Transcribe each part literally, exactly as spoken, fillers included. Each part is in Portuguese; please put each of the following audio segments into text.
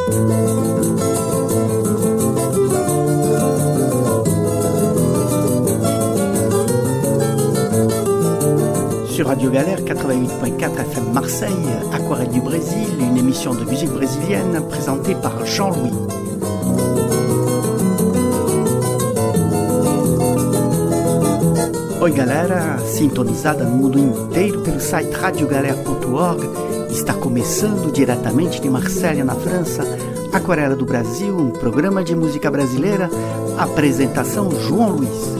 Sur Radio Galère quatre-vingt-huit point quatre F M Marseille, Aquarelle du Brésil, une émission de musique brésilienne présentée par Jean-Louis. Oi galera, sintonizada no mundo inteiro pelo site radio galère ponto org, está começando diretamente de Marselha, na França, Aquarela do Brasil, um programa de música brasileira, apresentação João Luiz.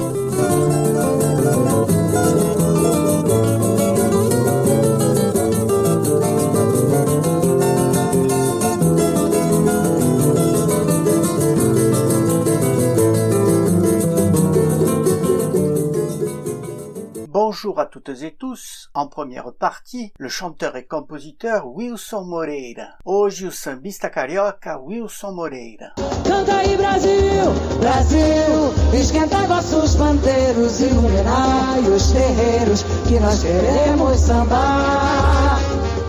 Bonjour à toutes et tous. En première partie, le chanteur et compositeur Wilson Moreira. Hoje o sambista carioca Wilson Moreira. Canta aí Brasil, Brasil, esquenta vossos pandeiros, iluminai os terreiros, que nós queremos sambar.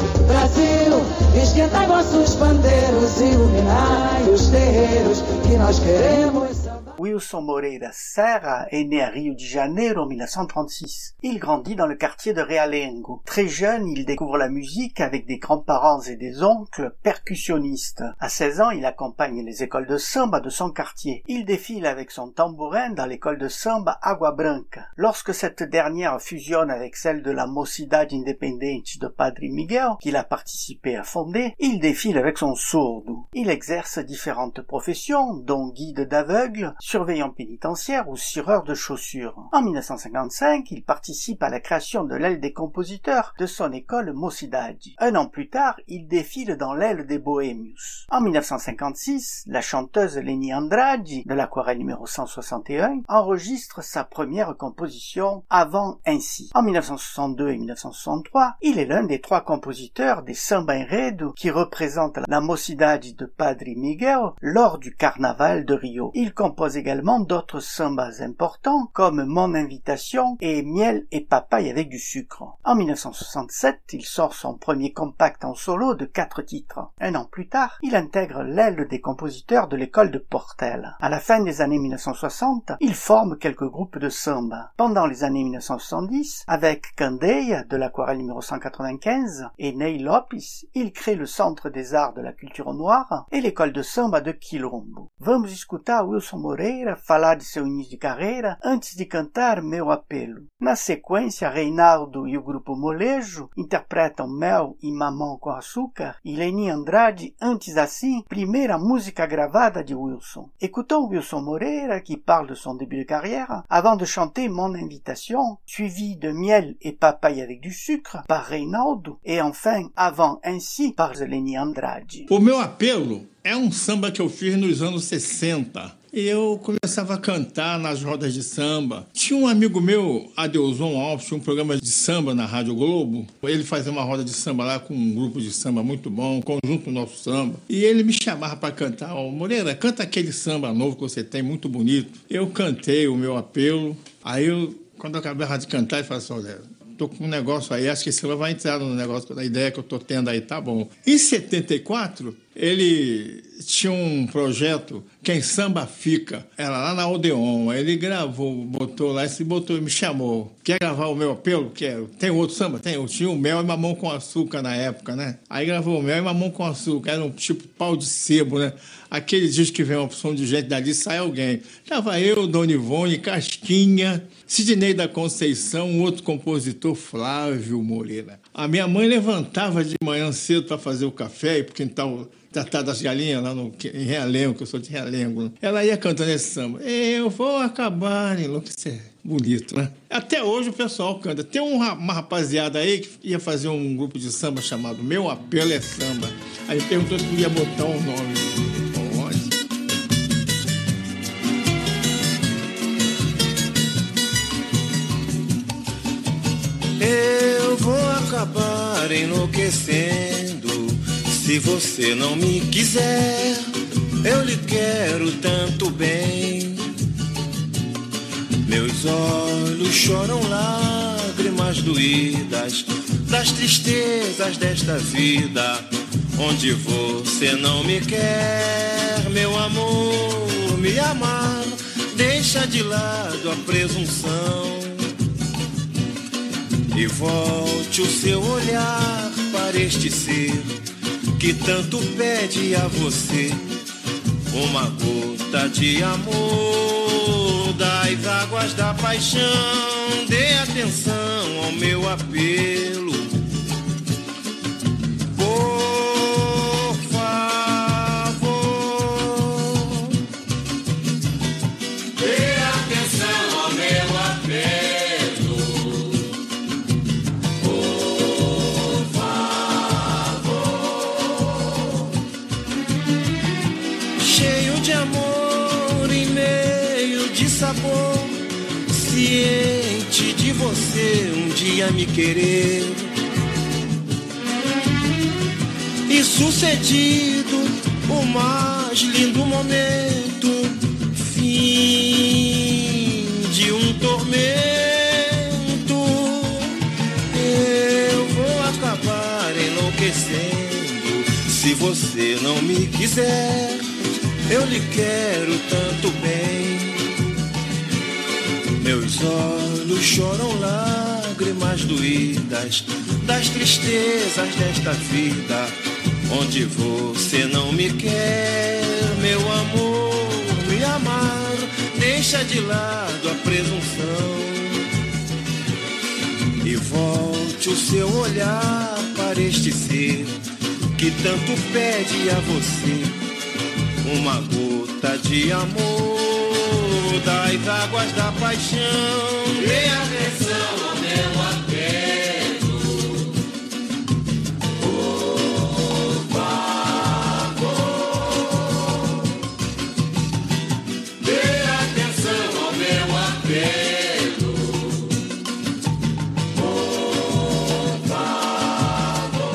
Brasil, esquenta vossos pandeiros, iluminai os terreiros, que nós queremos sambar. Wilson Moreira Serra est né à Rio de Janeiro en mille neuf cent trente-six. Il grandit dans le quartier de Realengo. Très jeune, il découvre la musique avec des grands-parents et des oncles percussionnistes. À seize ans, il accompagne les écoles de samba de son quartier. Il défile avec son tambourin dans l'école de samba Água Branca. Lorsque cette dernière fusionne avec celle de la Mocidade Independente de Padre Miguel, qu'il a participé à fonder, il défile avec son surdo. Il exerce différentes professions, dont guide d'aveugle, surveillant pénitentiaire ou cireur de chaussures. En mille neuf cent cinquante-cinq, il participe à la création de l'aile des compositeurs de son école Mocidade. Un an plus tard, il défile dans l'aile des Bohémios. En mille neuf cent cinquante-six, la chanteuse Leni Andrade, de l'Aquarelle numéro cent soixante et un, enregistre sa première composition Avant Ainsi. En mille neuf cent soixante-deux et mille neuf cent soixante-trois, il est l'un des trois compositeurs des Samba Enredo qui représentent la Mocidade de Padre Miguel lors du Carnaval de Rio. Il compose également d'autres sambas importants comme Mon Invitation et Miel et Papaye avec du sucre. En mille neuf cent soixante-sept, il sort son premier compact en solo de quatre titres. Un an plus tard, il intègre l'aile des compositeurs de l'école de Portel. À la fin des années mille neuf cent soixante, il forme quelques groupes de samba. Pendant les années mille neuf cent soixante-dix, avec Candeia de l'Aquarelle numéro cent quatre-vingt-quinze et Ney Lopes, il crée le Centre des Arts de la Culture Noire et l'école de samba de Quilombo. Vamos escutar Wilson Moreira falar de seu início de carreira antes de cantar Meu Apelo. Na sequência, Reinaldo e o grupo Molejo interpretam Mel e Mamão com Açúcar e Leni Andrade, Antes Assim, primeira música gravada de Wilson. Écoutons Wilson Moreira qui parle de son début de carrière avant de chanter Mon Invitation, suivi de Miel et Papaye avec du sucre par Reinaldo et enfin Avant Ainsi par Leni Andrade. O Meu Apelo é um samba que eu fiz nos anos sessenta. E eu começava a cantar nas rodas de samba. Tinha um amigo meu, Adeuson Alves, tinha um programa de samba na Rádio Globo. Ele fazia uma roda de samba lá com um grupo de samba muito bom, um conjunto Nosso Samba. E ele me chamava para cantar. Ó, Moreira, canta aquele samba novo que você tem, muito bonito. Eu cantei O Meu Apelo. Aí, eu, quando eu acabei de cantar, ele falou assim, olha, tô com um negócio aí, acho que esse vai entrar no negócio, na ideia que eu tô tendo aí, tá bom. Em setenta e quatro, ele tinha um projeto, Quem Samba Fica, era lá na Odeon, aí ele gravou, botou lá, esse botou e me chamou. Quer gravar o Meu Apelo? Quero. Tem outro samba? Tem. Eu tinha o Mel e Mamão com Açúcar na época, né? Aí gravou o Mel e Mamão com Açúcar, era um tipo pau de sebo, né? Aquele disco que vem uma opção de gente dali, sai alguém. Tava eu, Dona Ivone, Casquinha, Sidney da Conceição, um outro compositor, Flávio Moreira. A minha mãe levantava de manhã cedo para fazer o café, porque então tratar das galinhas lá no, em Realengo, que eu sou de Realengo. Ela ia cantando esse samba. Eu vou acabar em enlouquecer. Bonito, né? Até hoje o pessoal canta. Tem uma, uma rapaziada aí que ia fazer um grupo de samba chamado Meu Apelo é Samba. Aí perguntou se podia botar um nome. Pode. Eu vou acabar enlouquecendo. Se você não me quiser, eu lhe quero tanto bem. Meus olhos choram lágrimas doídas das tristezas desta vida, onde você não me quer, meu amor, me amar. Deixa de lado a presunção e volte o seu olhar para este ser que tanto pede a você uma gota de amor das águas da paixão. Dê atenção ao meu apelo, por favor. Dê atenção ao meu apelo, por favor. Cheio de amor em meio de sabor, ciente de você um dia me querer, e sucedido o mais lindo momento, fim de um tormento, eu vou acabar enlouquecendo se você não me quiser. Eu lhe quero tanto bem, meus olhos choram lágrimas doídas das tristezas desta vida, onde você não me quer, meu amor, me amar. Deixa de lado a presunção e volte o seu olhar para este ser que tanto pede a você uma gota de amor das águas da paixão. Dê atenção ao meu apelo, por favor. Dê atenção ao meu apelo, por favor.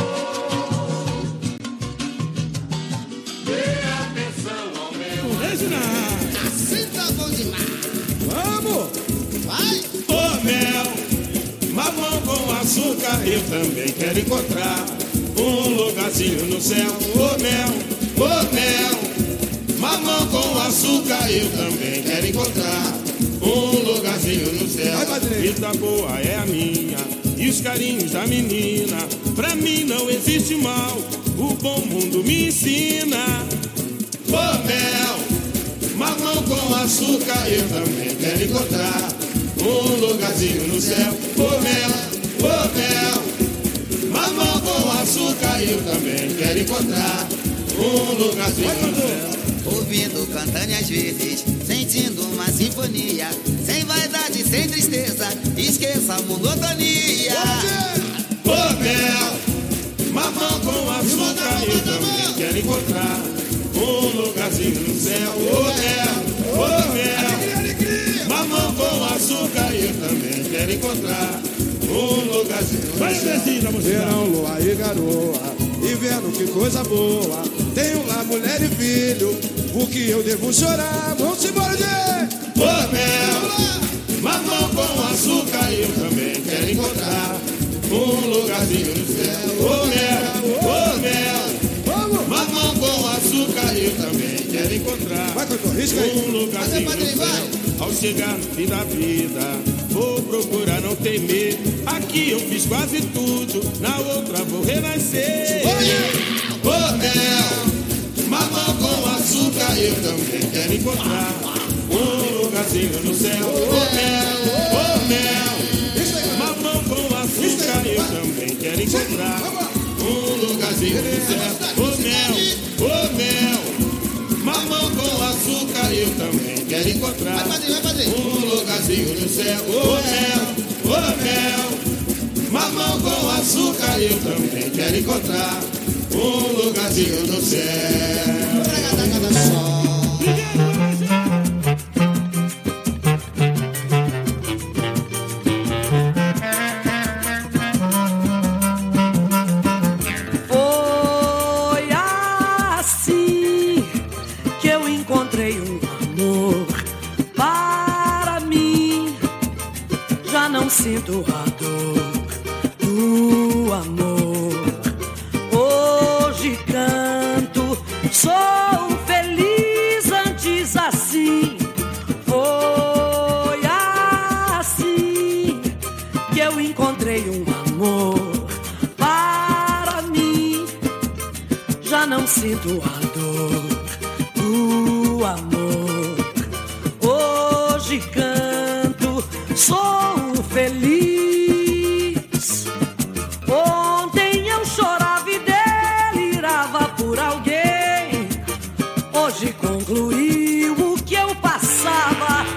Dê atenção ao meu apelo. Assim tá bom demais. Vamos! Vai! Ô mel, mamão com açúcar, eu também quero encontrar um lugarzinho no céu. Ô mel, ô mel, mamão com açúcar, eu também quero encontrar um lugarzinho no céu. Vida boa é a minha e os carinhos da menina. Pra mim não existe mal, o bom mundo me ensina. Ô mel, mamão com açúcar, eu também quero encontrar um lugarzinho no céu. Ô mel, ô mel, mamão com açúcar, eu também quero encontrar um lugarzinho no céu. Ouvindo, cantando às vezes, sentindo uma sinfonia, sem vaidade, sem tristeza, esqueça a monotonia. Ô mel, mamão com açúcar, eu também quero encontrar um lugarzinho no céu. Ô mel, ô mel, mamão com açúcar, eu também quero encontrar um lugarzinho no céu. Verão, lua e garoa, inverno, que coisa boa. Tenho lá mulher e filho, o que eu devo chorar? Vamos embora, gente! Ô mel, mamão com açúcar, eu também quero encontrar um lugarzinho no céu. Ô mel, ô mel, mamão com açúcar, eu também quero encontrar Vai, cantor, risca aí. um lugarzinho no céu. Ao chegar no fim da vida, vou procurar não temer. Aqui eu fiz quase tudo, na outra vou renascer. Ô mel, mamão com açúcar, eu também quero encontrar um lugarzinho no céu. Ô mel, ô mel, mamão com açúcar, eu também quero encontrar um lugarzinho no céu. Ô mel, ô mel, mamão com açúcar, eu também quero encontrar um lugarzinho no céu. Ô mel, ô mel, mamão com açúcar, eu também quero encontrar um lugarzinho no céu. Foi assim que eu encontrei um amor para mim. Já não sinto a dor do amor. Hoje canto sinto a dor do amor. Hoje canto, sou feliz. Ontem eu chorava e delirava por alguém. Hoje concluiu o que eu passava.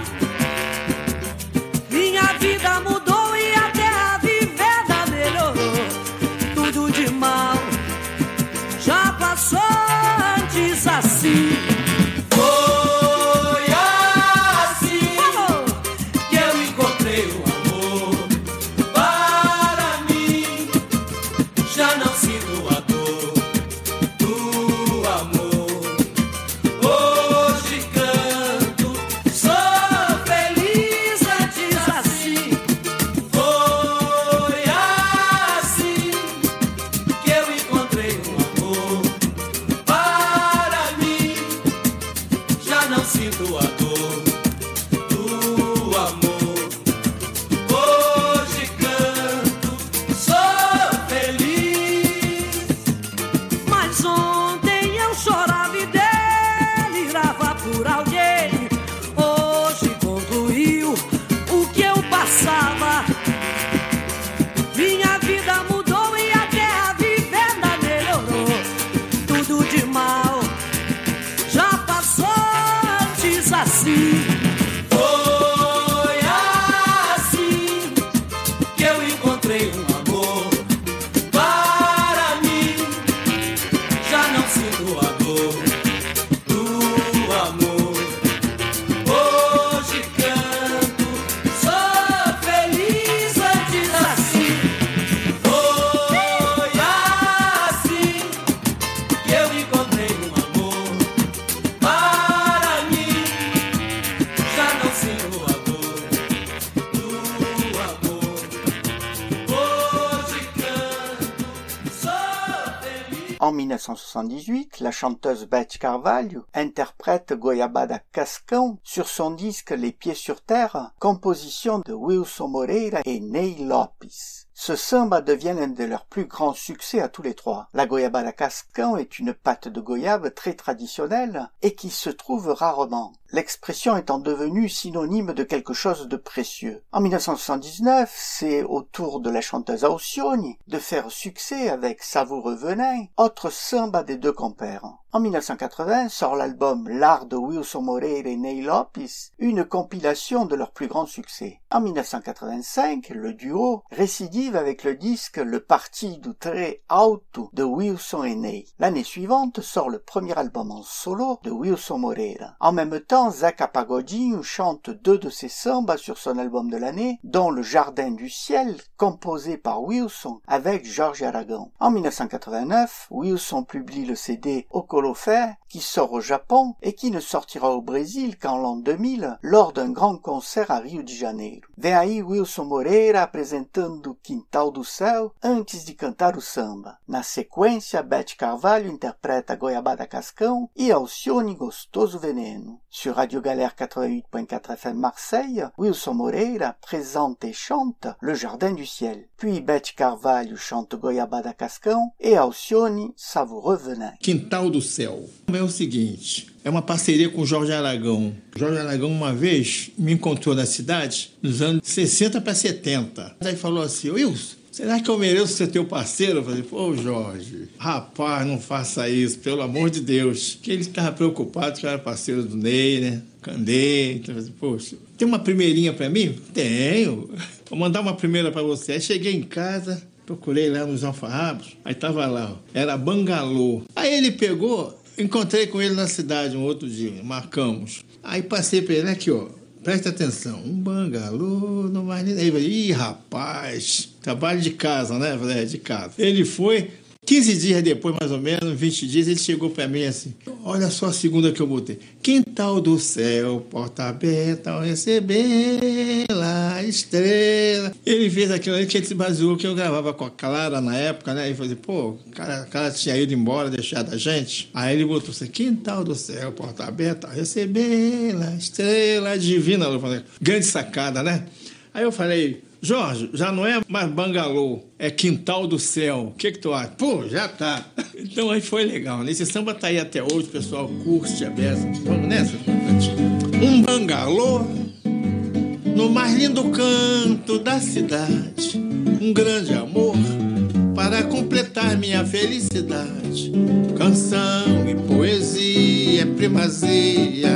Minha vida mudou e até a vivenda melhorou. Tudo de mal já passou antes assim. Foi assim que eu encontrei o amor. Para mim, já não sinto a dor do amor. Hoje canto, sou feliz antes assim. Foi assim que eu encontrei o amor. Para mim, já não sinto a dor do amor. Hoje canto, sou feliz. Mas ontem eu chorava e delirava por alguém. Hoje concluiu o que eu passava. Minha vida mudou e até a vivenda melhorou. Tudo de mal já passou antes assim. Foi assim que eu encontrei um amor. Para mim, já não sinto a dor do amor. Hoje canto, sou feliz antes assim. Foi assim que eu encontrei um amor. Para mim, já não sinto a dor do amor. Hoje canto, sou feliz. En mille neuf cent soixante-dix-huit, la chanteuse Beth Carvalho interprète Goiabada Cascão sur son disque Les Pieds sur Terre, composition de Wilson Moreira et Ney Lopes. Ce samba devient l'un de leurs plus grands succès à tous les trois. La Goiabada Cascão est une pâte de goyave très traditionnelle et qui se trouve rarement, l'expression étant devenue synonyme de quelque chose de précieux. En mille neuf cent soixante-dix-neuf, c'est au tour de la chanteuse Alcione de faire succès avec Savoureux Venin, autre samba des deux compères. En mille neuf cent quatre-vingts sort l'album L'Art de Wilson Moreira et Ney Lopes, une compilation de leurs plus grands succès. En mille neuf cent quatre-vingt-cinq, le duo récidive avec le disque Le Parti du Très Alto de Wilson et Ney. L'année suivante sort le premier album en solo de Wilson Moreira. En même temps, Zeca Pagodinho chante deux de ses sambas sur son album de l'année, dont Le Jardin du Ciel, composé par Wilson avec Jorge Aragão. En mille neuf cent quatre-vingt-neuf, Wilson publie le C D Okolofé, qui sort au Japon et qui ne sortira au Brésil qu'en l'an deux mille, lors d'un grand concert à Rio de Janeiro. Vem aí Wilson Moreira apresentando Quintal do Céu antes de cantar o samba. Na sequência, Beth Carvalho interprète Goiabada Cascão e Alcione Gostoso Veneno. Sur Radio Galère quatre-vingt-huit point quatre F M Marseille, Wilson Moreira présente et chante Le Jardin du Ciel. Puis Beth Carvalho chante Goiabada Cascão e Alcione Savoureux Venin. Quintal do Céu. É o seguinte, é uma parceria com o Jorge Aragão. Jorge Aragão, uma vez, me encontrou na cidade, nos anos sessenta para setenta. Aí falou assim, Wilson, será que eu mereço ser teu parceiro? Eu falei, pô, Jorge, rapaz, não faça isso, pelo amor de Deus. Que ele estava preocupado que eu era parceiro do Ney, né? Candei. Então, eu falei, poxa, tem uma primeirinha para mim? Tenho. Vou mandar uma primeira para você. Aí cheguei em casa, procurei lá nos alfarrabos, aí tava lá, ó, era Bangalô. Aí ele pegou, encontrei com ele na cidade um outro dia, marcamos. Aí passei para ele, aqui, ó, presta atenção, um bangalô, não vai nem... Aí ele falou, ih, rapaz, trabalho de casa, né? Eu falei, é, de casa. Ele foi, quinze dias depois, mais ou menos, vinte dias, ele chegou para mim assim, olha só a segunda que eu botei. Quintal do céu, porta aberta ao receber lá, estrela. Ele fez aquilo ali que ele se baseou, que eu gravava com a Clara na época, né? E falei, pô, o cara, cara tinha ido embora, deixado a gente. Aí ele botou assim, quintal do céu, porta aberta ao receber lá, estrela divina. Eu falei, grande sacada, né? Aí eu falei, Jorge, já não é mais bangalô, é quintal do céu. O que que tu acha? Pô, já tá. Então aí foi legal, né? Esse samba tá aí até hoje, o pessoal curte a beça. Vamos nessa? Um bangalô no mais lindo canto da cidade. Um grande amor para completar minha felicidade. Canção e poesia, primazia.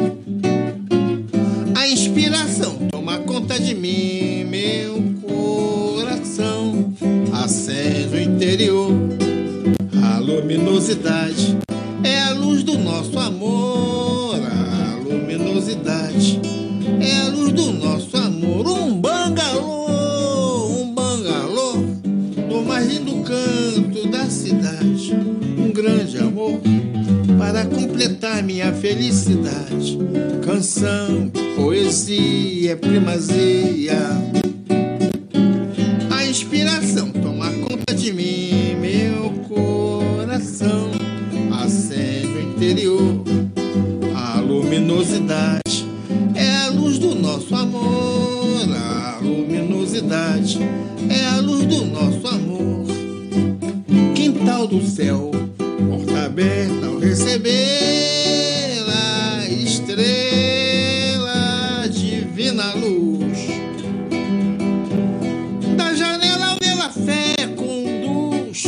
A inspiração toma conta de mim, meu coração acende o interior. A luminosidade é a luz do nosso amor. A luminosidade é a luz do nosso amor. Um bangalô, um bangalô no mais lindo canto da cidade. Um grande amor para completar minha felicidade. Canção, poesia, primazia. A inspiração toma conta de mim, meu coração acende o interior. A luminosidade é a luz do nosso amor. A luminosidade é a luz do nosso amor. Quintal do céu, porta aberta ao recebê-la, estrela, divina luz. Da janela vê-la fé conduz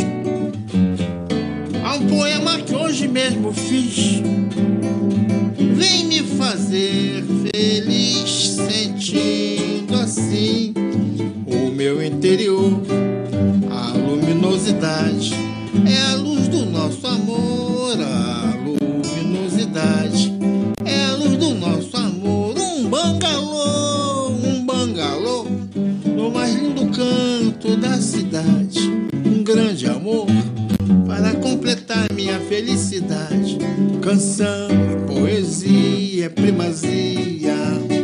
a um poema que hoje mesmo fiz. Vem me fazer feliz, sentindo assim o meu interior. A luminosidade é a luz do nosso amor. A luminosidade é a luz do nosso amor. Um bangalô, um bangalô no mais lindo canto da cidade. Um grande amor para completar minha felicidade. Canção e poesia, primazia.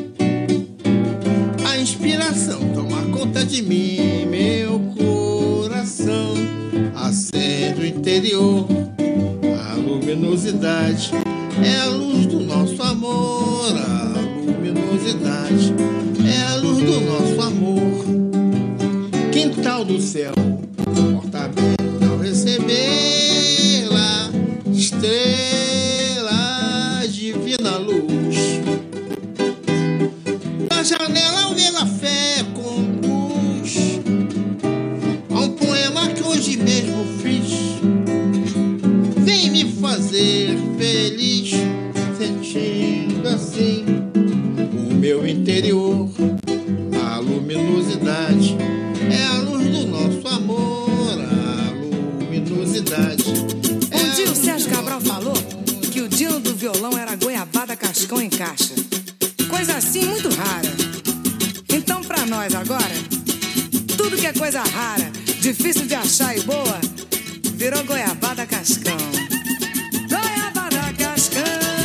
A inspiração toma conta de mim, meu coração acende o interior. A luminosidade é a luz do nosso amor. A luminosidade é a luz do nosso amor. Quintal do céu, porta aberta ao recebê-la, estrela, divina luz. Da janela ao vê-la fé conduz a um poema que hoje mesmo fiz. Vem me fazer feliz, sentindo assim o meu interior. A luminosidade é a luz do nosso amor. A luminosidade. Um dia o Sérgio Cabral falou que o Dino do violão era goiabada cascão em caixa. Coisa assim muito rara. Então pra nós agora, tudo que é coisa rara, difícil de achar e boa, virou goiabada cascão. Goiabada cascão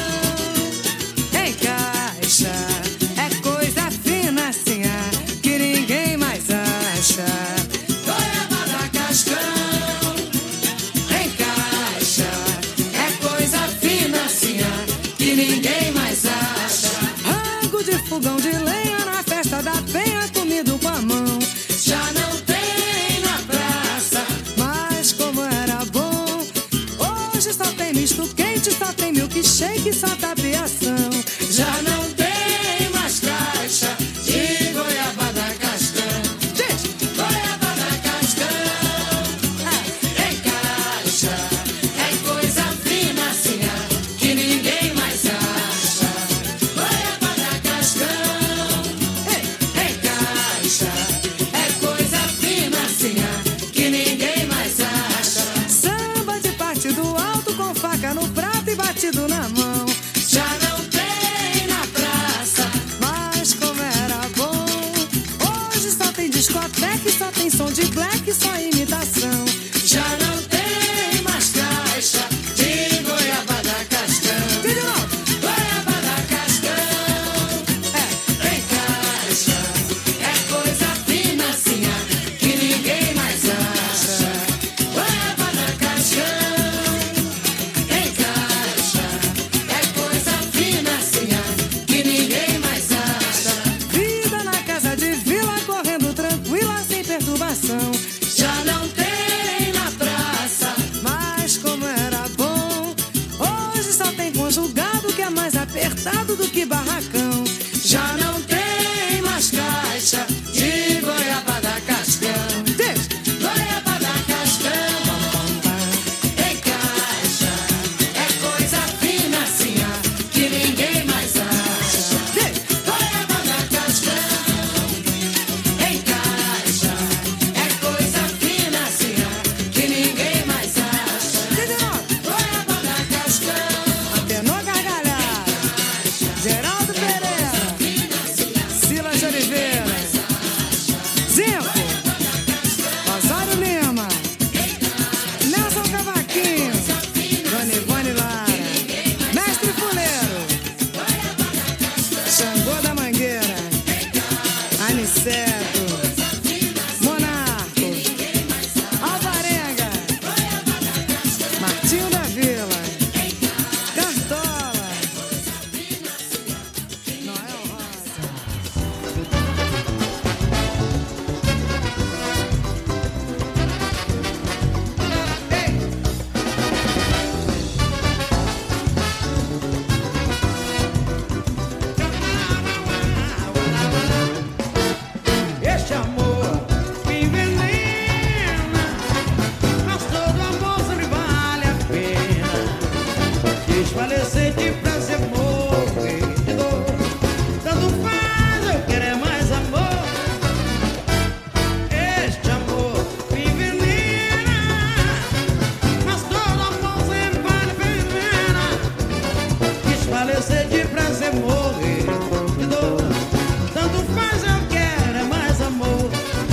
em caixa. É coisa fina assim, ah, que ninguém mais acha. Goiabada cascão em caixa. É coisa fina assim, ah, que ninguém mais acha. Rango de fogão de lenha na festa da penha, comido com a mão. Já não tem na praça, mas como era bom. Hoje só tem misto quente, só tem milkshake, só tapiação. Já não tem mais caixa de goiabada cascão. Diz, goiabada cascão é, em caixa. É coisa fina assim, ah, que ninguém mais acha. Goiabada cascão é, em caixa. É coisa fina assim, ah, que ninguém mais acha. Samba de partido alto com faca no prato e batido na mão. Já não tem na praça, mas como era bom. Hoje só tem discoteca, só tem som de black, só imitação. Já não tem mais caixa de goiabada cascão. De novo, goiabada cascão é, em caixa. É coisa fina assim, ah, que ninguém mais acha. Goiabada cascão em caixa. É coisa fina assim, ah, que ninguém mais acha. Vida na casa de vila, correndo conjugado que é mais apertado do que barracão. Já não tem mais caixa de goiabada cascão. Deixa. Goiabada cascão, em caixa. É coisa fina assim, ó, que ninguém mais acha. Deixa. Goiabada cascão, em caixa. É coisa fina assim, ó, que ninguém mais acha. Goiabada cascão, atenou gargalhada. Geraldo Pereira, Silas de Oliveira, Zinco, Osório Lima, Nelson Cavaquinho, Dona Ivone Lara, Mestre Fuleiro, Xangô da Mangueira, Aniceto, Monarco, Alvarenga, Martinho da Vila, Cartola, Noel Rosa. Este amor me envenena, mas todo amor sempre vale a pena. Desfalecer de prazer, morrer de dor. Tanto faz, eu quero é mais amor. Este amor me envenena, mas todo amor sempre vale a pena. Desfalecer de prazer, morrer de dor. Tanto faz, eu quero é mais amor.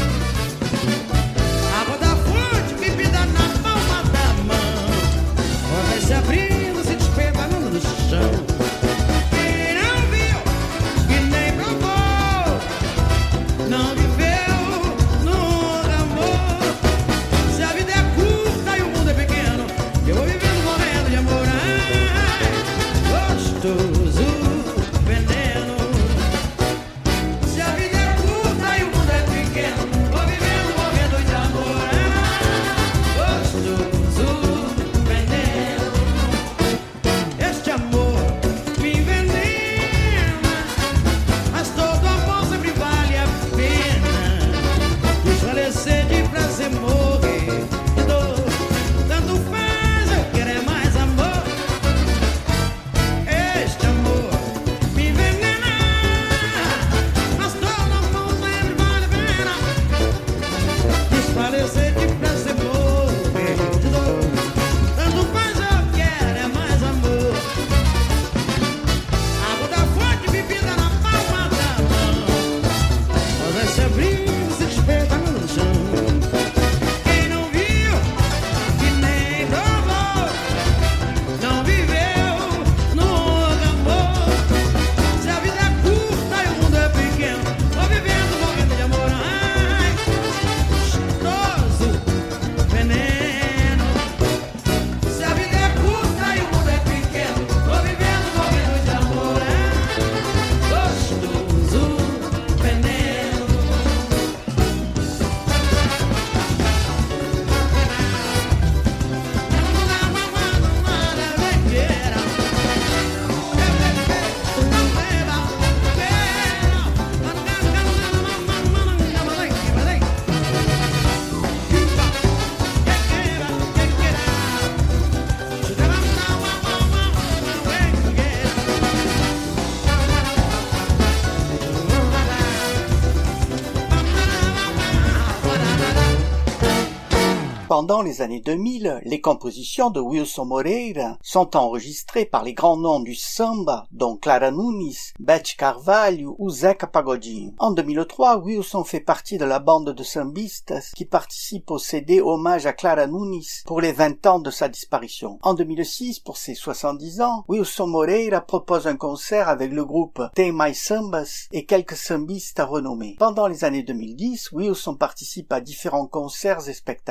Água da fonte, bebida na palma da mão. Vai se abrindo, se despedaçando no chão. Quem não viu, que nem provou, não viveu, nunca amou. Se a vida é curta e o mundo é pequeno, eu vou vivendo morrendo de amor. Ai, gostoso, veneno. Se a vida é curta e o mundo é pequeno, vou vivendo morrendo de amor. Ai, gostoso, veneno. Este amor me envenena, mas todo amor sempre vale a pena. Desfalecer de prazer, morrer de dor. Tanto faz, eu quero é mais amor. Este amor me envenena, mas todo amor sempre vale a pena. Desfalecer de prazer, morrer de dor. Tanto faz, eu quero é mais amor. Água da fonte, bebida na palma da mão. Vai se abrindo, se despedaçando no chão. Quem não viu, que nem provou, não viveu, nunca amou. Se a vida é curta e o mundo é pequeno, vou vivendo morrendo de amor. Ai, gostoso, veneno. Se a vida é curta e o mundo é pequeno, vou vivendo morrendo de amor. Ai, gostoso, veneno. Pendant les années deux mille, les compositions de Wilson Moreira sont enregistrées par les grands noms du samba, dont Clara Nunes, Beth Carvalho ou Zeca Pagodinho. En deux mille trois, Wilson fait partie de la bande de sambistas qui participe au C D Hommage à Clara Nunes pour les vingt ans de sa disparition. En deux mille six, pour ses soixante-dix ans, Wilson Moreira propose un concert avec le groupe Tem Mais Sambas et quelques sambistas renommés. Pendant les années deux mille dix, Wilson participe à différents concerts et spectacles.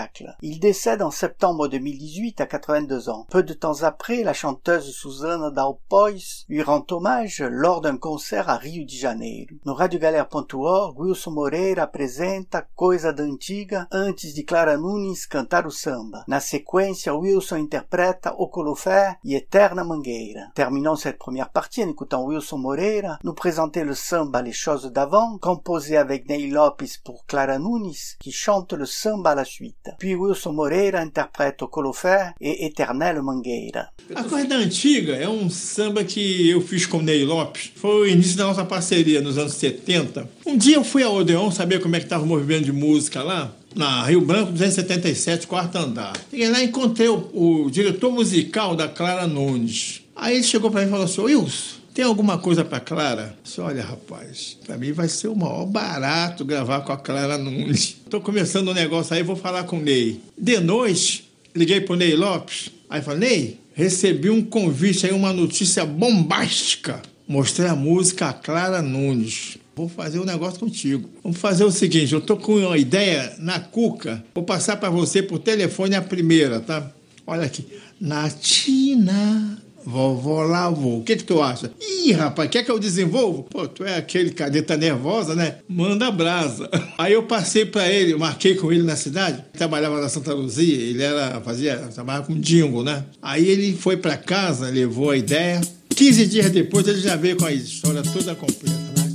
Il décède en septembre deux mille dix-huit à quatre-vingt-deux ans. Peu de temps après, la chanteuse Susana Daupóis lui rend hommage lors d'un concert à Rio de Janeiro. No radio galera ponto org, Wilson Moreira apresenta Coisa da Antiga antes de Clara Nunes cantar o samba. Na sequência, Wilson interpreta O Colofé e Eterna Mangueira. Terminons cette première partie en écoutant Wilson Moreira nous présenter le samba Les Choses d'Avant, composé avec Ney Lopes pour Clara Nunes, qui chante le samba à la suite. Puis Wilson Moreira interprète O Colofé e Eternel Mangueira. A Coisa Antiga é um samba que eu fiz com o Ney Lopes. Foi o início da nossa parceria nos anos setenta. Um dia eu fui ao Odeon saber como é que estava o movimento de música lá, na Rio Branco duzentos e setenta e sete, quarto andar. Cheguei lá e encontrei o, o diretor musical da Clara Nunes. Aí ele chegou para mim e falou assim: Wilson, tem alguma coisa para Clara? Eu disse: olha, rapaz, para mim vai ser o maior barato gravar com a Clara Nunes. Estou começando um negócio aí, vou falar com o Ney. De noite, liguei pro Ney Lopes. Aí falei: Ney, recebi um convite aí, uma notícia bombástica. Mostrei a música a Clara Nunes. Vou fazer um negócio contigo. Vamos fazer o seguinte, eu tô com uma ideia na cuca. Vou passar para você por telefone a primeira, tá? Olha aqui. Natina, vovó lavou. O que que tu acha? Ih, rapaz, quer que eu desenvolvo? Pô, tu é aquele cadeta nervosa, né? Manda brasa. Aí eu passei para ele, eu marquei com ele na cidade. Ele trabalhava na Santa Luzia, ele era, fazia, trabalhava com jingle, né? Aí ele foi para casa, levou a ideia. quinze dias depois ele já veio com a história toda completa.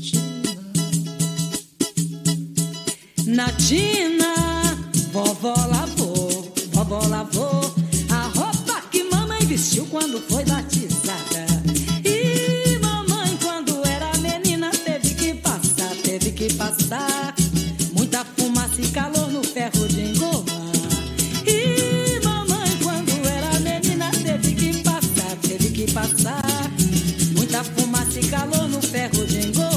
Natina, vovó lavou, vovó lavou a roupa que mamãe vestiu quando foi batizada. E mamãe, quando era menina, teve que passar, teve que passar muita fumaça e calor no ferro de engomar. E mamãe, quando era menina, teve que passar, teve que passar muita fumaça e calor no ferro de engomar.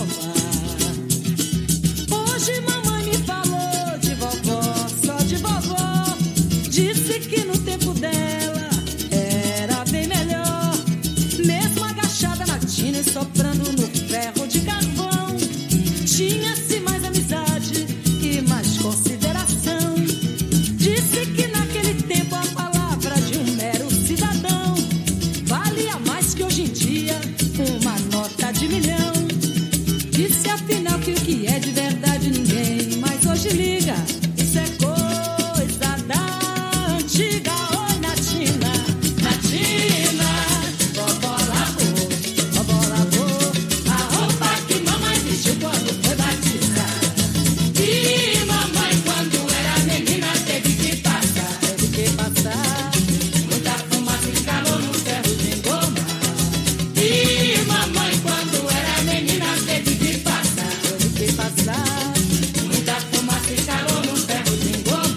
Hoje mamãe me falou de vovó, só de vovó. Disse que no tempo dela era bem melhor. Mesmo agachada na tina e soprando no ferro de carvão, tinha-se mais amizade e mais consideração. Disse que naquele tempo a palavra de um mero cidadão valia mais que hoje em dia uma nota de milhão. Disse afinal que o que é de verdade ninguém mais hoje liga. Isso é coisa da antiga. Oi, Natina, Natina, vovó lavou, vovó lavou a roupa que mamãe vestiu quando foi batizada. E mamãe, quando era menina, teve que passar, teve que passar muita fumaça e calor no ferro de engomar. E mamãe, quando era menina, teve que passar, teve que passar muita fumaça e calor no ferro de engomar.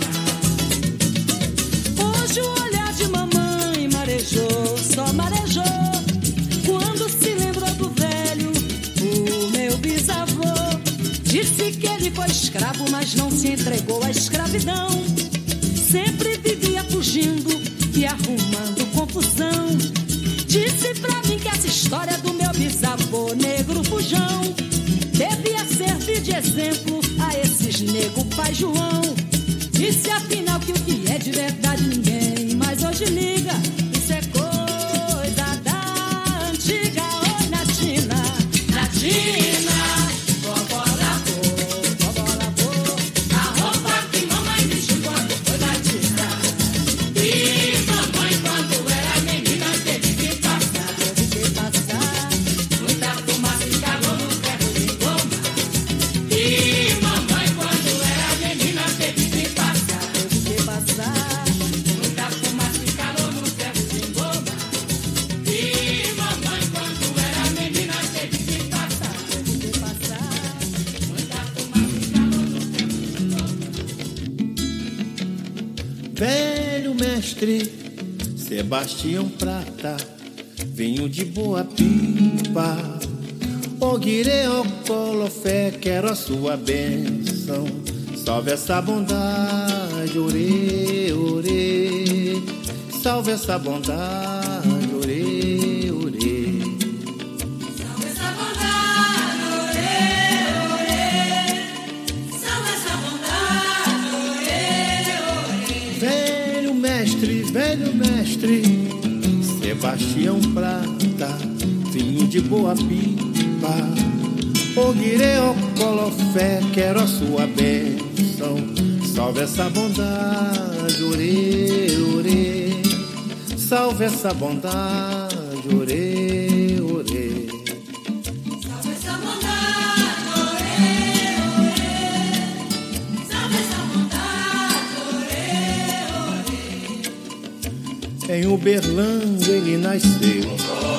Hoje o olhar de mamãe marejou, só marejou, quando se lembrou do velho, o meu bisavô. Disse que ele foi escravo, mas não se entregou à escravidão. Sempre vivia fugindo e arrumando confusão. Disse pra mim que essa história do meu bisavô negro fujão devia servir de exemplo a esses nego pai João. Disse afinal que o que é de verdade ninguém mais hoje liga. Isso é coisa da antiga. Oi, Natina, Natina, vovó lavou, vovó lavou a roupa que mamãe vestiu quando foi batizada. E mamãe, quando era menina, teve que passar, teve que passar muita fumaça e calor no ferro de engomar. E mamãe, quando era menina, teve que passar, teve que passar muita fumaça e calor no ferro de engomar. E mamãe, quando era menina, teve que passar, teve que passar muita fumaça e calor no ferro de engomar. Velho mestre Sebastião Prata, vinho de boa pipa. Oguirê, ó Colofé, quero a sua bênção. Salve essa bondade, orê, orê. Salve essa bondade, orê, orê. Salve essa bondade, orê, orê. Salve essa bondade, orê, orê. Vem mestre Sebastião Prata, vinho de boa pipa. Oguirê, Ocolofé, quero a sua bênção. Salve essa bondade, orê, orê. Salve essa bondade, orê, orê. Salve essa bondade, orê, orê. Salve essa bondade, orê, orê. Em Uberlândia ele nasceu,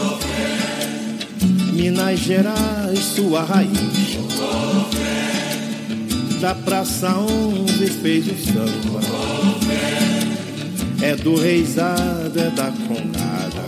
Minas Gerais, sua raiz. Da Praça onze fez o samba. É do reizado, é da condada.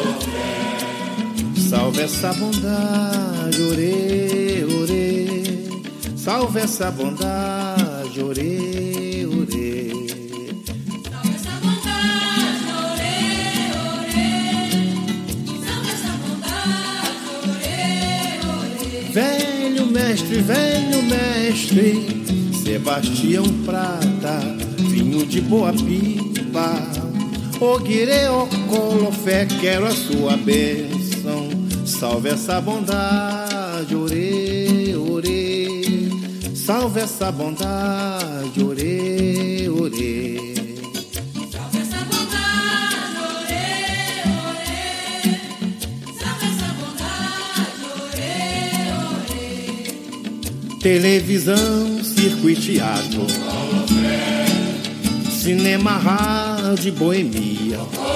Salve essa bondade, orê, orê. Salve essa bondade, orê, orê. Salve essa bondade, orê, orê. Salve essa bondade, orê, orê. Velho mestre, velho mestre Sebastião Prata, vinho de boa pipa. Oguirê, Ocolofé, quero a sua bênção. Salve essa bondade, orê, orê. Salve essa bondade, orê, orê. Salve essa bondade, orê, orê. Salve essa bondade, orê, orê. Televisão, circo e teatro, cinema, rádio, boemia.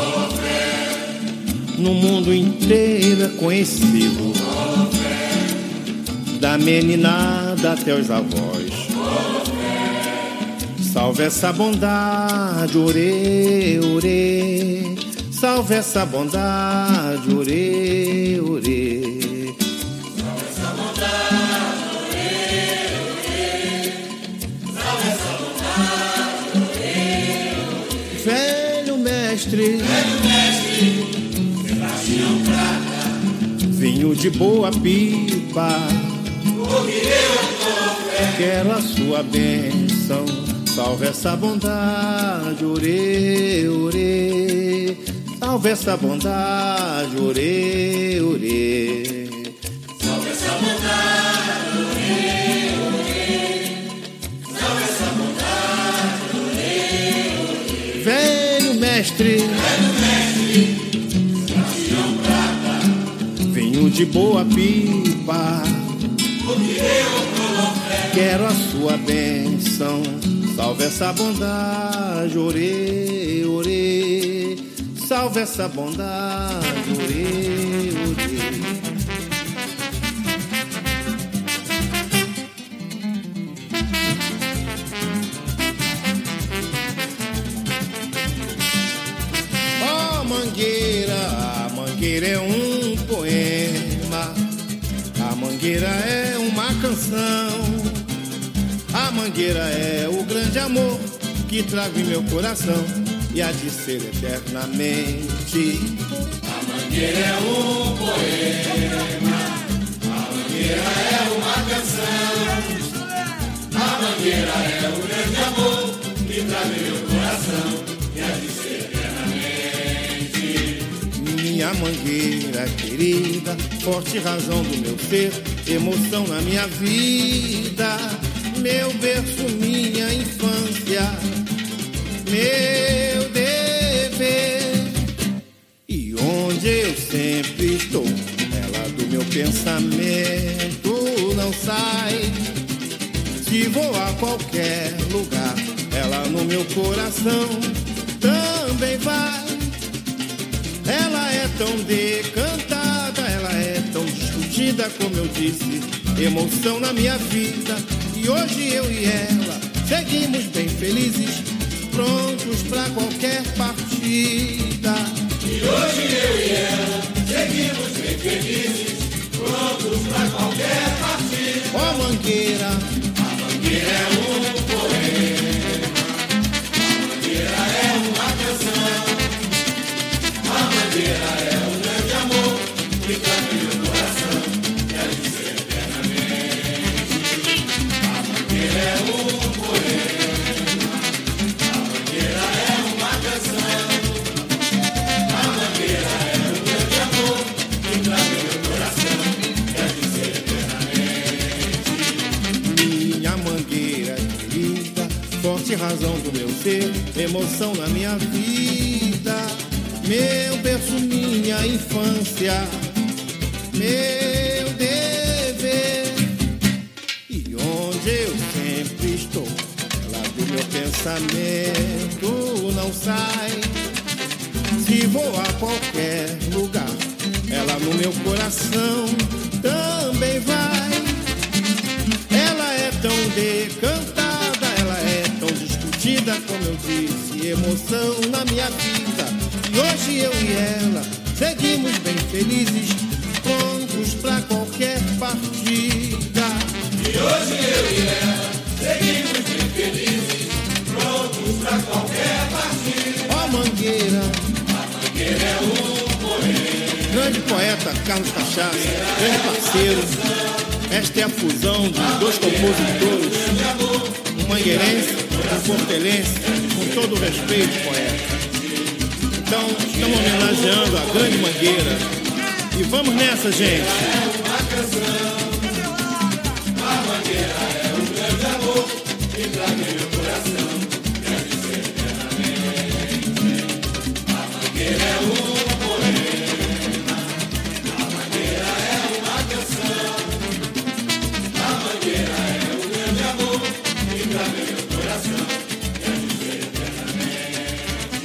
No mundo inteiro é conhecido, da meninada até os avós. Salve essa bondade, orê, orê. Salve essa bondade, orê, orê. Velho mestre, velho mestre, Sebastião Prata, vinho de boa pipa. Quero a sua bênção. Salve essa bondade, orê, orê. Salve essa bondade, orê, orê. Salve essa bondade, orê, orê. Salve essa bondade, orê, orê. Velho mestre, velho mestre, Sebastião Prata, vinho de boa pipa. Quero a sua bênção. Salve essa bondade, orê, orê. Salve essa bondade, orê, orê. Oh, mangueira, a mangueira é um poema. A mangueira é uma canção. A mangueira é o grande amor que trago em meu coração e há de ser eternamente. A mangueira é um poema. A mangueira é uma canção. A mangueira é o grande amor que trago em meu coração e há de ser eternamente. Minha mangueira querida, forte razão do meu ser, emoção na minha vida. Meu berço, minha infância, meu dever. E onde eu sempre estou, ela do meu pensamento não sai. Se vou a qualquer lugar, ela no meu coração também vai. Ela é tão decantada, ela é tão discutida, como eu disse, emoção na minha vida. E hoje eu e ela seguimos bem felizes, prontos pra qualquer partida. E hoje eu e ela seguimos bem felizes, prontos pra qualquer partida. Ó oh, mangueira, a mangueira é um poema. A mangueira é uma canção. A mangueira é um grande amor que cabe no meu coração e há de ser eternamente. A mangueira é um poema. A mangueira é uma canção. razão do meu ser, emoção na minha vida, meu berço, minha infância, meu dever, e onde eu sempre estou, ela do meu pensamento não sai. Se vou a qualquer lugar, ela no meu coração também vai. Ela é tão decantada, ela é tão discutida, como eu disse, emoção na minha vida. E hoje eu e ela seguimos bem felizes, prontos pra qualquer partida. E hoje eu e ela seguimos bem felizes, prontos pra qualquer partida. Ó Mangueira, Mangueira é um poeta, grande poeta Carlos Cachaça, grande parceiro. Esta é a fusão de dois compositores, um mangueirense e um portelense, com todo o respeito, poeta. Então, estamos homenageando a grande Mangueira. E vamos nessa, gente. A Mangueira é um grande amor, e pra meu coração quer dizer eternamente. A Mangueira é um poema, a Mangueira é uma canção. A Mangueira é um grande amor, e pra meu coração quer dizer eternamente.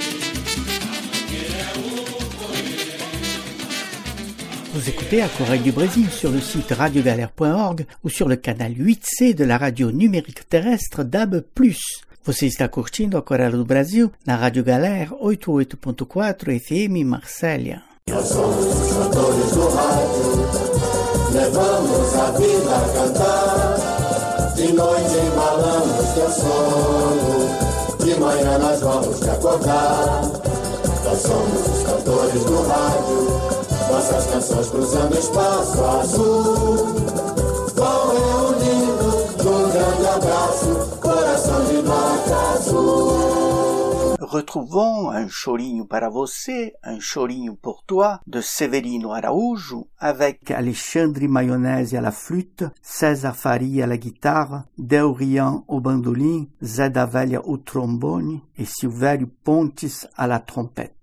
Vous écoutez à Corée du Brésil sur le site radio galère point org ou sur le canal huit C de la radio numérique terrestre D A B plus. Você está curtindo a Coreia do Brasil na Rádio Galera oitenta e oito ponto quatro F M Marsella. Nós somos os cantores do rádio, levamos a vida a cantar. De noite embalamos teu sono, de manhã nós vamos te acordar. Nós somos os cantores do rádio, nossas canções cruzando espaço azul. Vão reunindo num grande abraço, coração de nota azul. Retrouvons Un chorinho para você, Un chorinho pour toi de Severino Araújo avec Alexandre Maionese à la flûte, César Faria à la guitare, Deurian au bandolim, Zé da Velha au trombone et Silvério Pontes à la trompette.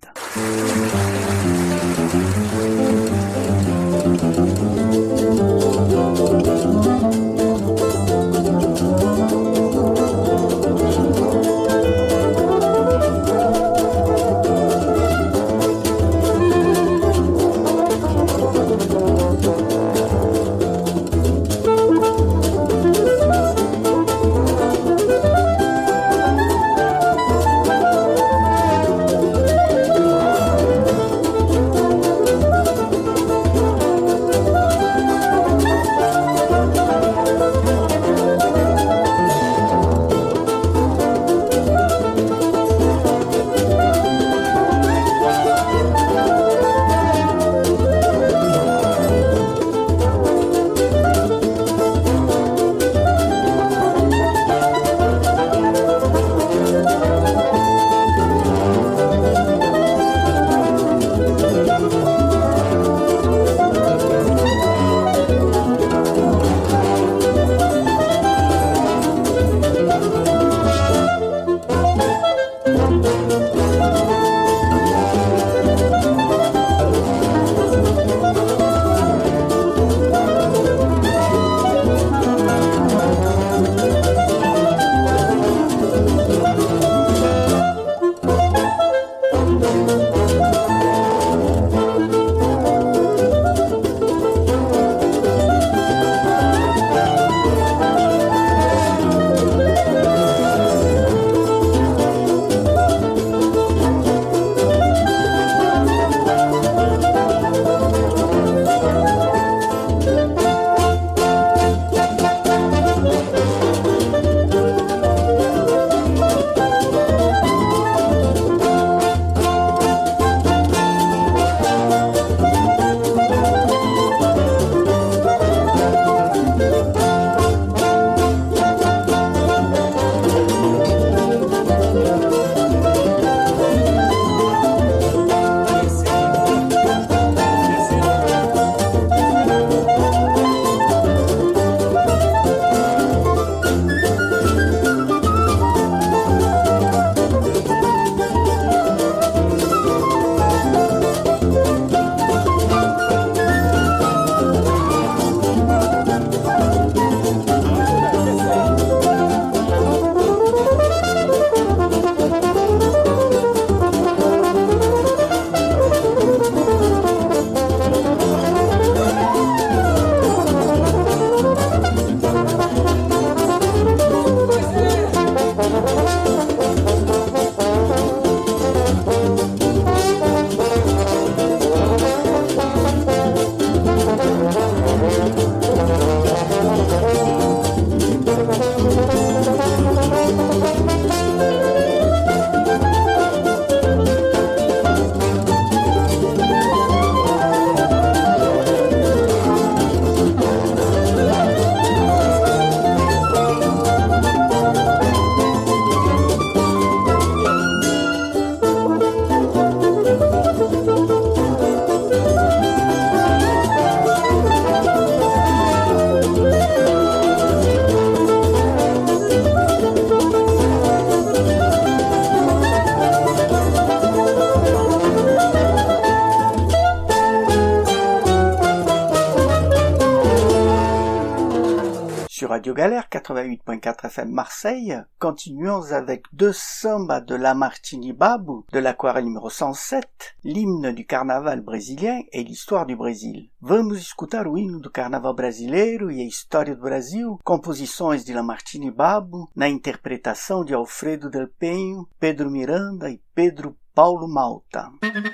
Sur Radio Galère quatre-vingt-huit point quatre F M Marseille, continuons avec deux sambas de Lamartine Babu de l'aquarelle numéro cent sept, l'hymne du carnaval brésilien et l'histoire du Brésil. Vamos escutar o hino do carnaval brasileiro e a história do Brasil, composições de Lamartine Babu, na interpretação de Alfredo Del Penho, Pedro Miranda e Pedro Paulo Malta.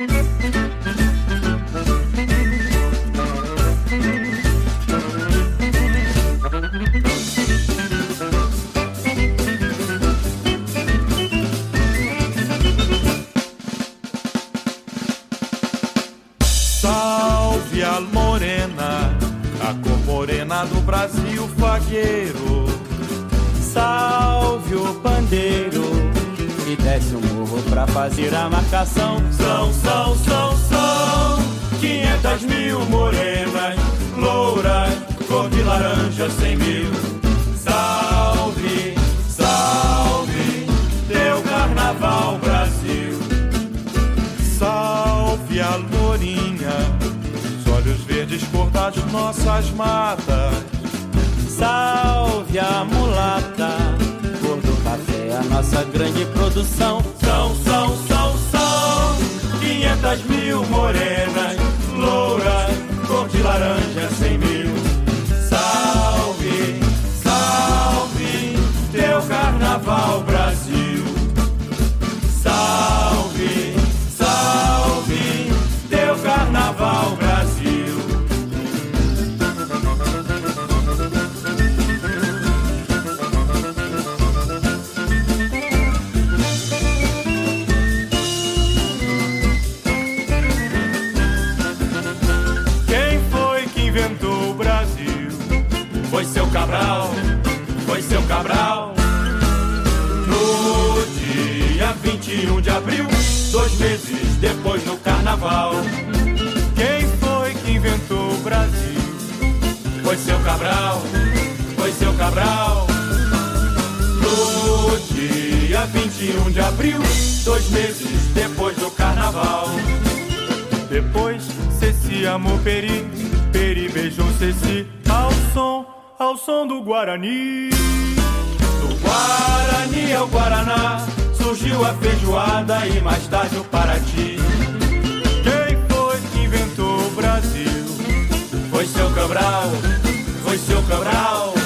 Salve a morena, a cor morena do Brasil fagueiro. Salve o pandeiro, que desce o morro pra fazer a marcação. São, são, são, são quinhentas mil morenas, louras, cor de laranja, cem mil. Salve, salve, teu carnaval, Brasil. Salve a lourinha, os olhos verdes cor das nossas matas. Salve a mulata, cor do café, a nossa grande produção. São, são, são, são quinhentas mil morenas, louras, cor de laranja, cem mil. Salve, salve, teu carnaval, Brasil. Salve, salve, teu carnaval, Brasil. Foi seu Cabral, foi seu Cabral. No dia vinte e um de abril, dois meses depois do carnaval. Quem foi que inventou o Brasil? Foi seu Cabral, foi seu Cabral. No dia vinte e um de abril, dois meses depois do carnaval. Depois Ceci amou Peri, Peri beijou Ceci ao som, ao som do Guarani. Do Guarani ao Guaraná surgiu a feijoada e mais tarde o Paraty. Quem foi que inventou o Brasil? Foi seu Cabral, foi seu Cabral.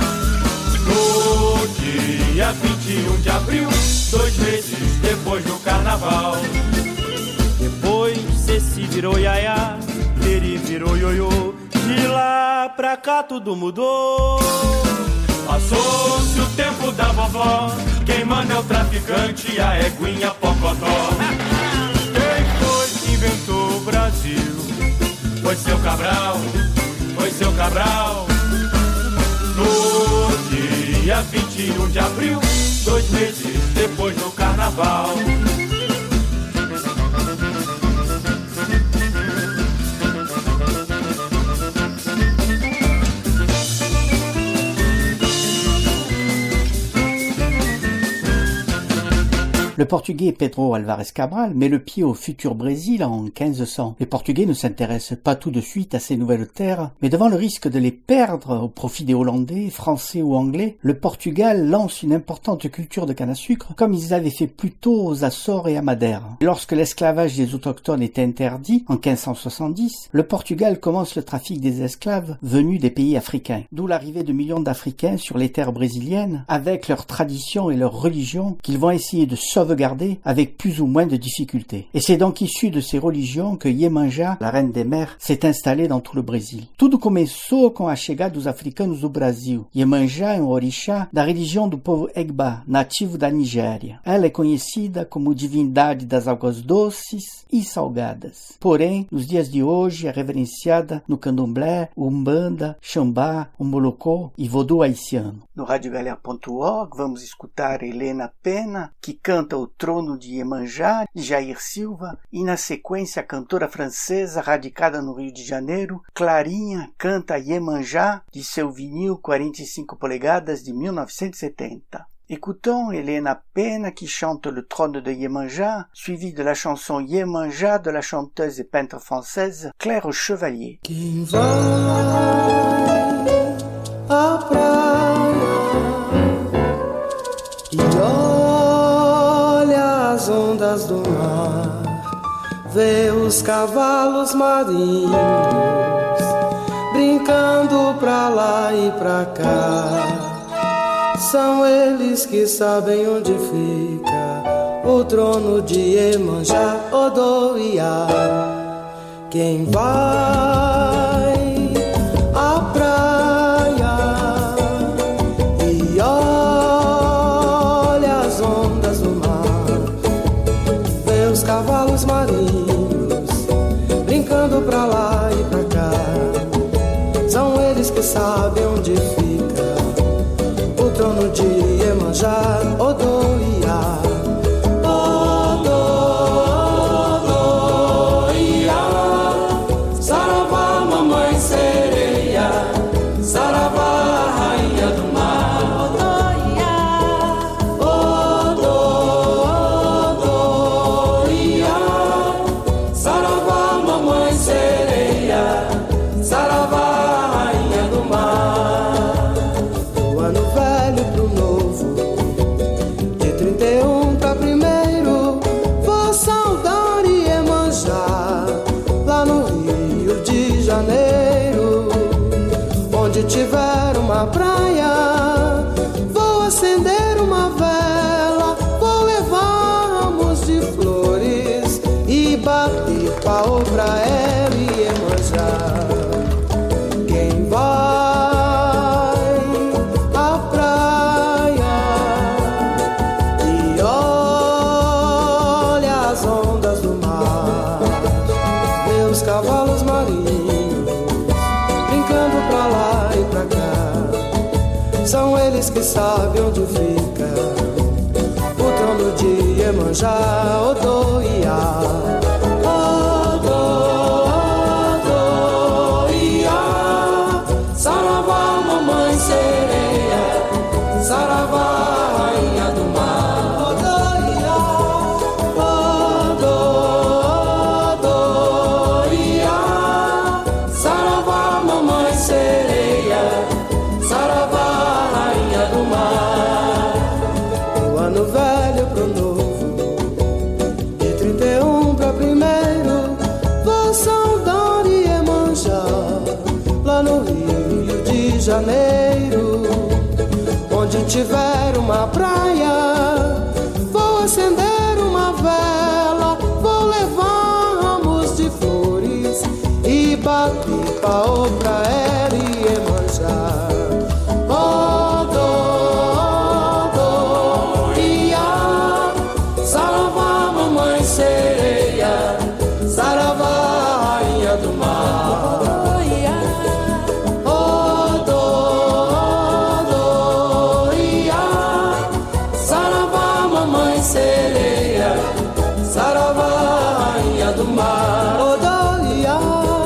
No dia vinte e um de abril, dois meses depois do carnaval. Depois Ceci virou Iaiá, Peri virou Ioiô. De lá pra cá tudo mudou. Passou-se o tempo da vovó, quem manda é o traficante e a eguinha pocotó. Quem foi que inventou o Brasil? Foi seu Cabral, foi seu Cabral. No dia vinte e um de abril, dois meses depois do carnaval. Le Portugais Pedro Álvares Cabral met le pied au futur Brésil en quinze cents. Les Portugais ne s'intéressent pas tout de suite à ces nouvelles terres, mais devant le risque de les perdre au profit des Hollandais, Français ou Anglais, le Portugal lance une importante culture de canne à sucre, comme ils avaient fait plus tôt aux Açores et à Madère. Lorsque l'esclavage des autochtones est interdit, en quinze cent soixante-dix, le Portugal commence le trafic des esclaves venus des pays africains, d'où l'arrivée de millions d'Africains sur les terres brésiliennes, avec leurs traditions et leurs religions qu'ils vont essayer de sauver sauvegarder avec plus ou moins de difficultés. Et c'est donc issu de ces religions que Iemanjá, la reine des mers, s'est installée dans tout le Brésil. Tudo começou com a chegada dos africanos do Brasil. Iemanjá é um orixá da religião do povo Egba, nativo da Nigéria. Ela é conhecida como divindade das águas doces e salgadas. Porém, nos dias de hoje é reverenciada no candomblé, umbanda, xambá, umbolocô e vodou haitiano. No radio galère ponto org vamos escutar Helena Pena, que canta O Trono de Iemanjá, de Jair Silva, e na sequência a cantora francesa radicada no Rio de Janeiro, Clarinha, canta Iemanjá, de seu vinil quarante e cinco polegadas de mil novecentos e setenta. Écoutons Helena Pena qui chante Le Trône de Iemanjá, suivi de la chanson Iemanjá de la chanteuse et peintre française Claire Chevalier. Quem vai à praia Vê os cavalos marinhos brincando pra lá e pra cá. São eles que sabem onde fica o trono de Iemanjá, Odoiá. Quem vai à praia e olha as ondas do mar, vê os cavalos marinhos brincando pra lá e pra cá. São eles que sabem onde fica o trono de Iemanjá, Odoiá. Tiver uma praia, vou acender uma vela, vou levar ramos de flores e bater pau pra ela e Iemanjá. Quem vai à praia e olha as ondas do mar, meus cavalos marinhos brincando pra lá e pra cá. São eles que sabem onde fica o trono de Iemanjá, Odoiá. Odoiá, saravá, mamãe sereia, saravá, rainha do mar. Odoiá, Odoiá, saravá, mamãe sereia, saravá, rainha do mar. Do ano velho pro novo, de trinta e um pra primeiro, vou saudar Iemanjá, lá no Rio de Janeiro. Onde tiver uma praia, vou acender uma vela, vou levar ramos de flores e bater pau pra ela e Iemanjá. Odoiá, saravá, mamãe sereia, saravá, rainha do mar. Odoiá, saravá, mamãe sereia, saravá, rainha do mar. Odoiá,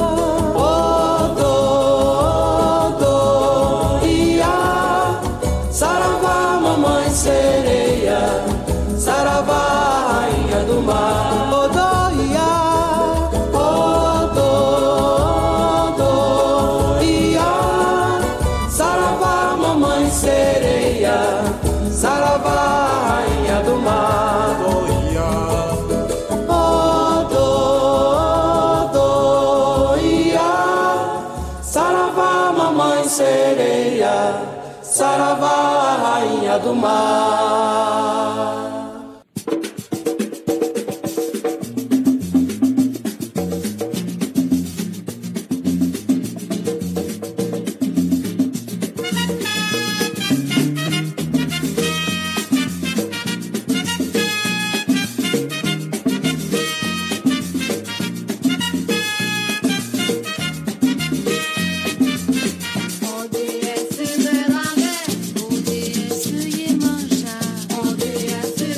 Odoiá, saravá, mamãe sereia, saravá, rainha do mar. Odoiá, Odoiá, saravá, mamãe sereia, saravá, rainha do mar. Odoiá, saravá, mamãe sereia, saravá, rainha do mar. Iemanjá,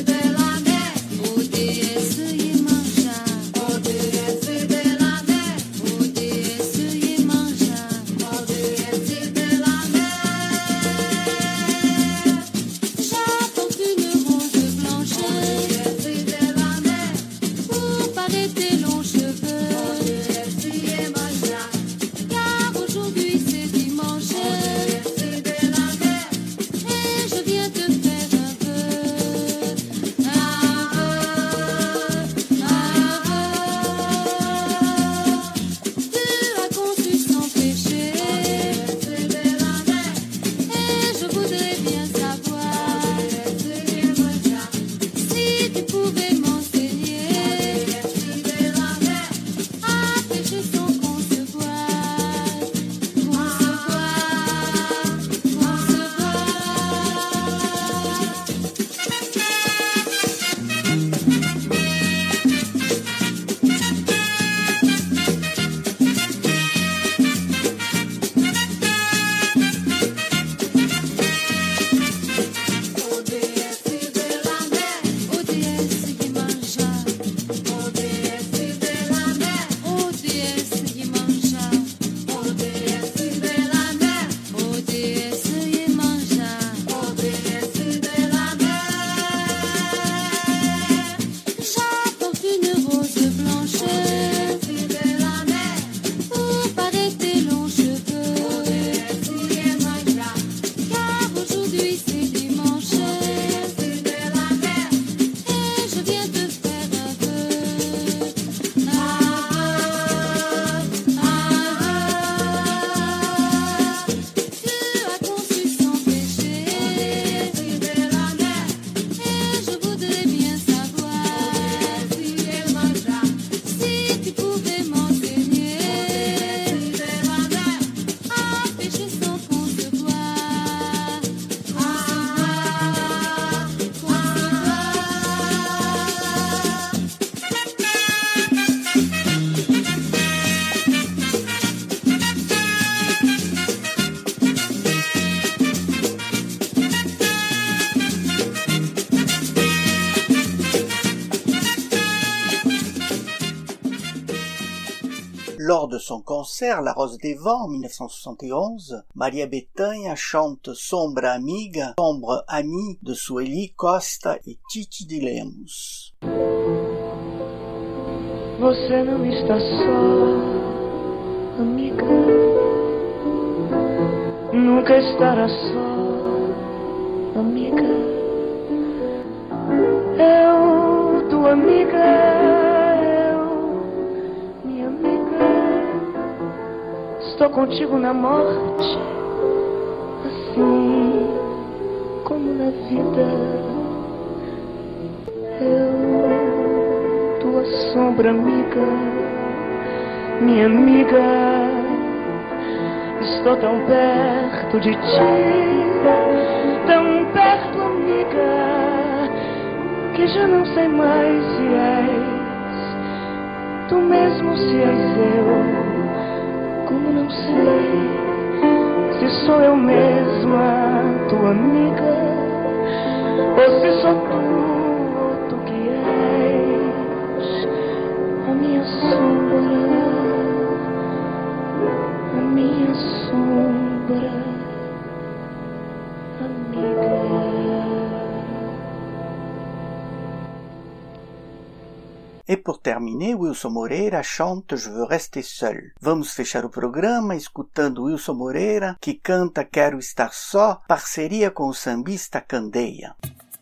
son concert La Rose des Vents en mille neuf cent soixante et onze, Maria Bethânia chante Sombra Amiga, Sombre Ami de Sueli Costa e Titi de Lemos. Você não está só, amiga. Nunca estará só, amiga. Eu, tua amiga, eu, minha amiga. Estou contigo na morte, assim como na vida. Eu, tua sombra, amiga, minha amiga. Estou tão perto de ti, tão perto, amiga, que já não sei mais se és tu mesmo, se és eu. Como não sei se sou eu mesma, tua amiga, ou se sou tu, ou tu que és a minha sombra. Minha sombra, amiga. E por terminer, Wilson Moreira chante Je veux rester seul. Vamos fechar o programa escutando Wilson Moreira, que canta Quero Estar Só, parceria com o sambista Candeia.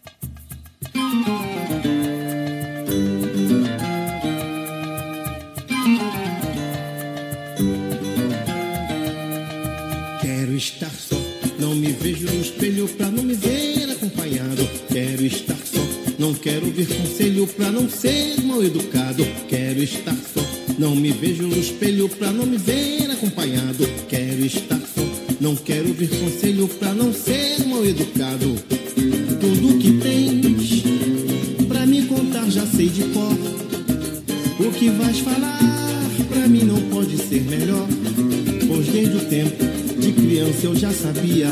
Estar só, não me vejo no espelho pra não me ver acompanhado. Quero estar só, não quero ouvir conselho pra não ser mal educado. Quero estar só, não me vejo no espelho pra não me ver acompanhado. Quero estar só, não quero ouvir conselho pra não ser mal educado. Tudo que tens pra me contar já sei de cor. O que vais falar pra mim não pode ser melhor, pois desde o tempo de criança eu já sabia.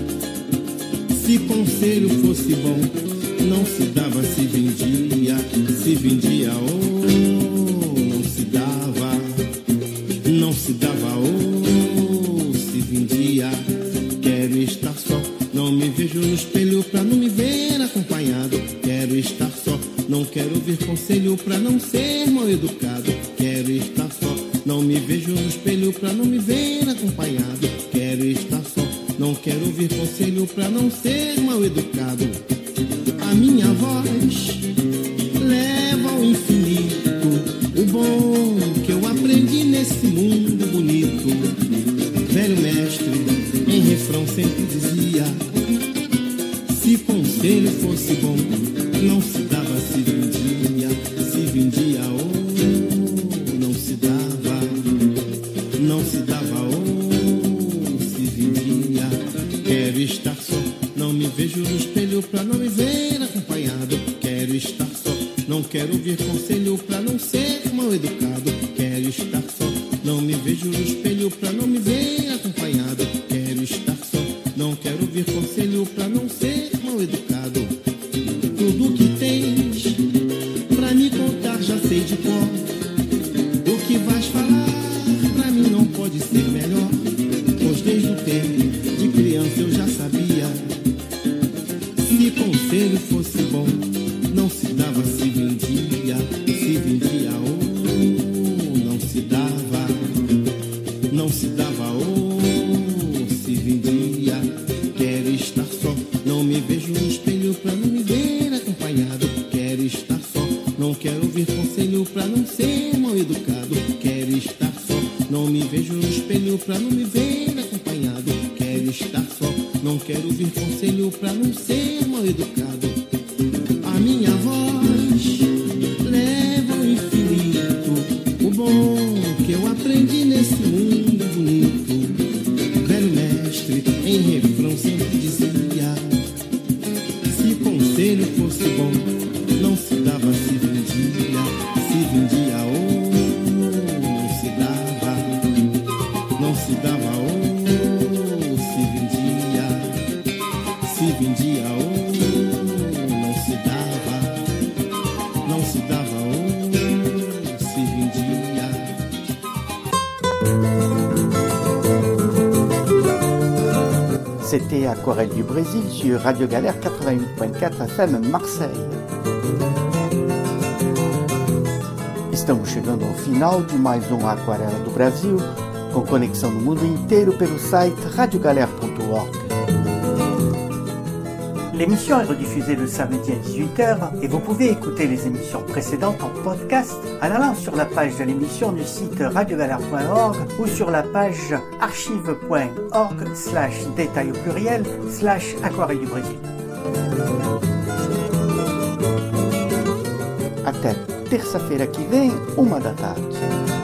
Se conselho fosse bom, não se dava, se vendia. Se vendia, oh, não se dava. Não se dava, oh, se vendia. Quero estar só, não me vejo no espelho pra não me ver acompanhado. Quero estar só, não quero ouvir conselho pra não ser mal educado. Quero estar só, não me vejo no espelho pra não me ver acompanhado. Quero estar só, não quero ouvir conselho pra não ser mal educado. A minha voz leva ao infinito o bom que eu aprendi nesse mundo bonito. Velho mestre em refrão sempre dizia: se conselho fosse bom, não se dava, se vendia. Se vendia, oh, não se dava. Não se dava, oh, se vendia. Quero estar só, não me vejo no espelho pra não me ver acompanhado. Quero estar só, não quero ouvir conselho pra não ser mal educado. Quero estar só, não me vejo no espelho pra não me ver acompanhado. Quero estar só, não quero ouvir conselho pra não ser mal educado. Tudo que tens pra me contar já sei de cor. O que vais falar pra mim não pode ser melhor, pois desde o tempo de criança eu já sabia. Se conselho fosse bom, não se dava, se vendia. Se vendia, oh, não se dava. Não se dava, oh, se vendia. Quero estar só, não me vejo no espelho pra não me ver acompanhado. Quero estar só, não quero ouvir conselho pra não ser mal educado. Quero estar só, não me vejo no espelho pra não me ver acompanhado. Quero estar só, não quero ouvir conselho pra não ser mal educado. A minha voz leva ao infinito o bom que eu aprendi nesse mundo bonito. Velho mestre em refrão sempre dizia: se conselho fosse bom, não se dava, se vendia. Se vendia, oh, não se dava. Não se dava, oh, se vendia. Se vendia, oh, não se dava. Não se dava, oh, se vendia. C'était Aquarelle du Brésil sur Radio Galère quatre-vingt-huit virgule quatre F M Marseille. Estamos chegando ao final de mais um Aquarela do Brasil, com conexão no mundo inteiro pelo site radio galère point org. L'émission est rediffusée le samedi à dix-huit heures et vous pouvez écouter les émissions précédentes en podcast en allant sur la page de l'émission du site radio galère point org ou sur la page archive point org slash détail au pluriel slash Aquarelle du Brésil. Até terça-feira que vem, uma da tarde.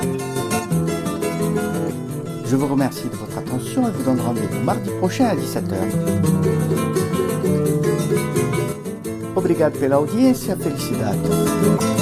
Je vous remercie de votre attention et vous donne rendez-vous mardi prochain à dix-sept heures. Obrigado pela audiência, felicidade.